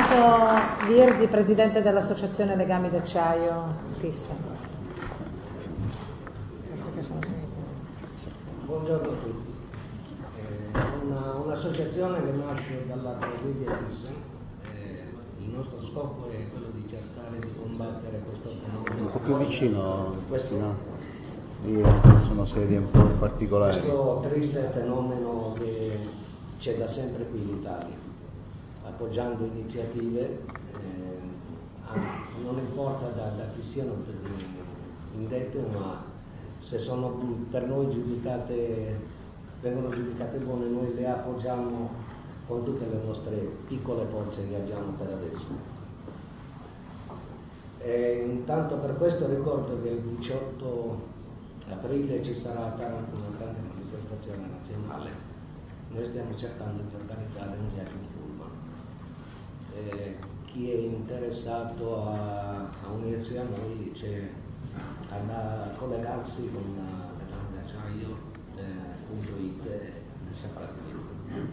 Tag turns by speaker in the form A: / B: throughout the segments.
A: Tommaso Virzi, presidente dell'Associazione Legami d'Acciaio Thyssen. Ecco che sono finite.
B: Buongiorno a tutti. Un'associazione che nasce dalla tragedia Thyssen. Il nostro scopo è quello di cercare di combattere questo fenomeno.
C: Un po' più vicino, questi no? Sono sedie un po' particolari.
B: Questo triste fenomeno che c'è da sempre qui in Italia, appoggiando iniziative, non importa da chi siano indette, ma se sono per noi vengono giudicate buone, noi le appoggiamo con tutte le nostre piccole forze che abbiamo per adesso. Intanto per questo ricordo che il 18 aprile ci sarà a Taranto una grande manifestazione nazionale. Noi stiamo cercando di organizzare un viaggio in pullman. Chi è interessato a unirsi a noi c'è a collegarsi con legamdeacciaio.it e saprà di più.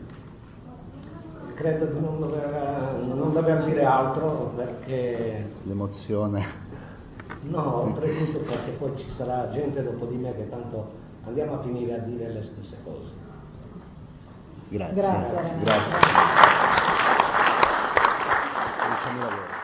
B: Credo di non dover dire altro perché
C: l'emozione.
B: No, oltretutto perché poi ci sarà gente dopo di me che tanto andiamo a finire a dire le stesse cose.
C: Grazie.
A: Grazie.
C: Grazie.